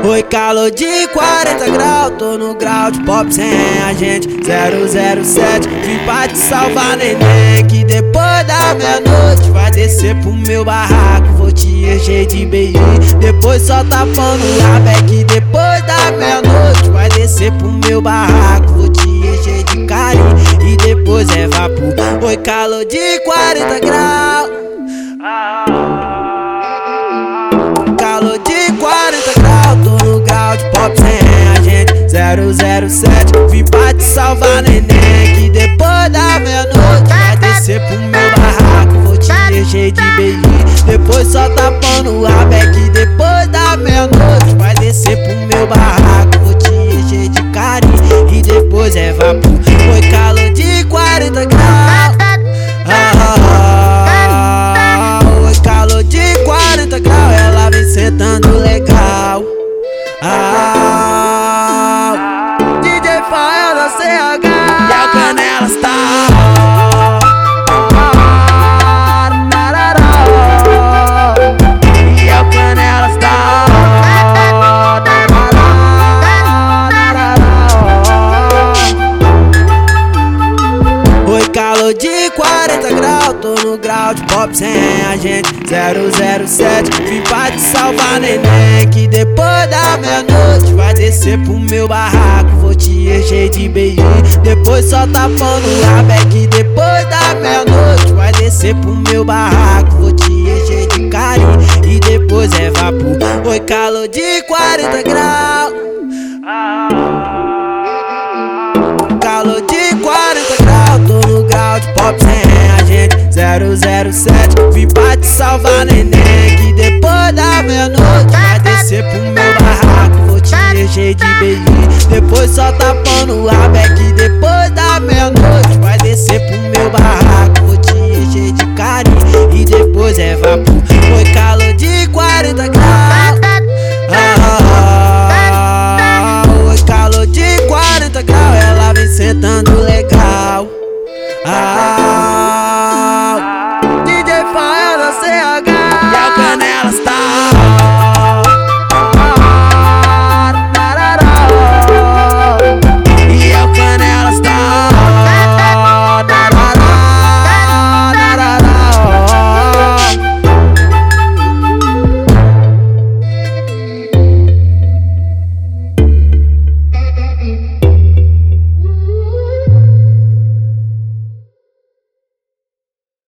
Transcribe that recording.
Oi, calor de 40 graus, tô no grau de pop sem agente 007, vim pra te salvar, neném, que depois da meia-noite vai descer pro meu barraco, vou te encher de beijinho, depois só tapando o rabeque. Depois da meia-noite vai descer pro meu barraco, vou te encher de carinho e depois é vapor. Oi, calor de 40 graus, calor de 40 graus, tô no grau de pop sem agente 007, vim pra te salvar, neném, que depois da meia-noite vai descer pro meu barraco, vou te encher de beijinho, depois só tapando o rabeque. Depois da meia-noite vai descer pro meu barraco, vou te encher de carinho e depois é vapor. Oi, calor de 40 graus, oi, calor de 40 graus, ela vem sentando legal. DJ Fael da CH e a Canela está. E a Canela está. Oi, calor de 40 graus, tô no grau de pop sem agente 007, vim pra te salvar, neném, que depois da meia-noite vai descer pro meu barraco, vou te encher de beijinho, depois só tapando o rabeque. Depois da meia-noite vai descer pro meu barraco, vou te encher de carinho e depois é vapor. Oi, calor de 40 graus, calor de 40 graus, tô no grau de pop sem agente 007, vim pra te salvar, neném, que depois da meia-noite vai descer pro meu barraco, vou te encher de beijinho, depois só tapando o rabeque. Depois da meia-noite vai descer pro meu barraco, vou te encher de carinho e depois é vapor. Oi, calor de 40 graus, oi, calor de 40 graus, ela vem sentando legal.